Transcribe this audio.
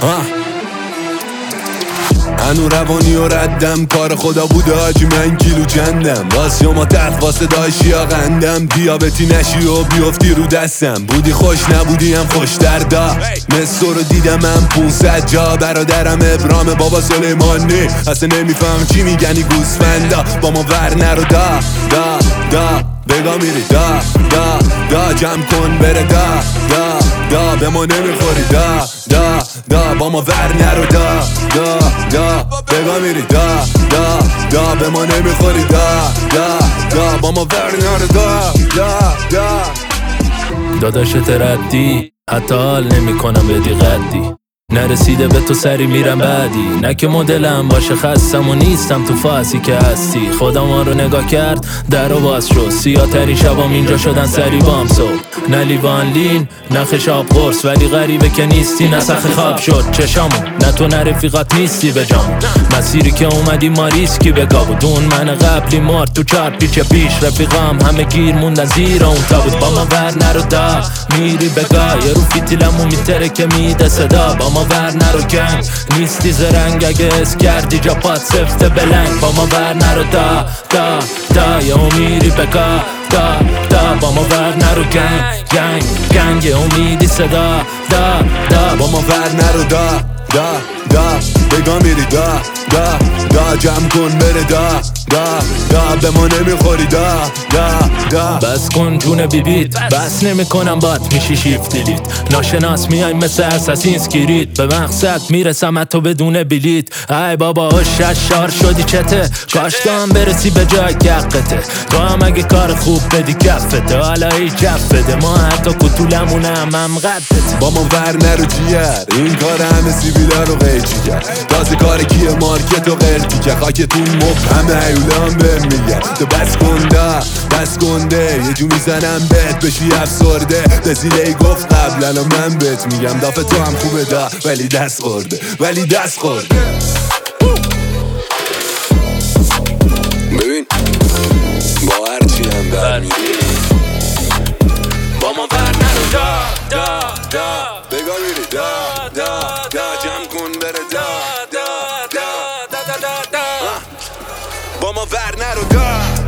هنو روانی و ردم، کار خدا بوده آجی من کیلو جندم. واسه ما درخواست داشتی یا قندم، دیابتی نشی و بیافتی رو دستم. بودی خوش نبودی هم خوش دردا، مستو رو دیدم من 500 جا. برادرم ابرام بابا سلیمانی، اصلا نمیفهم چی میگنی گوسفندا. با ما ور نرو دا دا دا، بگا میری دا دا دا، جمع کن بره دا دا دا، به ما نمیخوری دا دا دا. با ما ور نرو دا دا دا، بگا میری دا دا دا، به ما نمیخوری دا دا دا. با ما ور نرو دا دا دا. داداشت ردی حتی حال نمی کنم بدی قدی، نرسیده به تو سری میرم بعدی. نه که مدلم باشه خستم و نیستم تو فاسی که هستی. خدا ما رو نگاه کرد در رو باز شد، سیاه ترین شبام اینجا شدن سری بام صبح. نه لیوان لین نه خشاب قرص، ولی غریبه که نیستی نه سخت خواب شد چشامون. نه تو نه رفیقات نیستی به جام، مسیری که اومدی ما ریسکی به گابودون. من قبلی مرد تو چار پیچ پیش، رفیقام همه گیر موندن زیر اون تابوت. با ما ور نرو دا میری بگاه، یه رو فیتیلمو میتره که میده صدا. با ما ور نرو گنگ نیستی زرنگ، اگه اس کردی جا پات سفته بلنگ. با ما ور نرو دا دا دا، یه امیری بگاه دا دا. با ما ور نرو گنگ گنگ، یه امیدی صدا دا دا. با ما ور نرو دا دا دا، بگا میری دا دا دا، جمع کن بره دا دا دا، به ما نمیخوری دا دا دا. بس کن جون بیبیت، بس نمی کنم بات میشی شیفت دیلیت. ناشناس میای مثل اساسینز کرید، به مقصد میرسم تو بدون بلیت. ای بابا ششار شدی چته، کاش تو هم برسی به جای گقته. تو هم اگه کار خوب بدی کفته، حالا ای جف بده. ما حتی کتولمونه هم قدته. با ما ور نرو جیر، این کار همه سیبیلا رو قیچی کرد. تازه کار کیه مارکت و قرتی که خاکتون مبهمه، هیولان به میگن تو بس کنده بس کنده. یه جو میزنم بهت بشی افسرده. دزیله گفت قبل الان من بهت میگم دافه تو هم خوبه دا، ولی دست خورده ولی دست خورده. ببین با هرچی هم برمیدی، با ما ور نرو دا دا دا، بگا میری دا دا دا، جمع کن بره دا دا دا دا دا دا دا. با ما ور نرو دا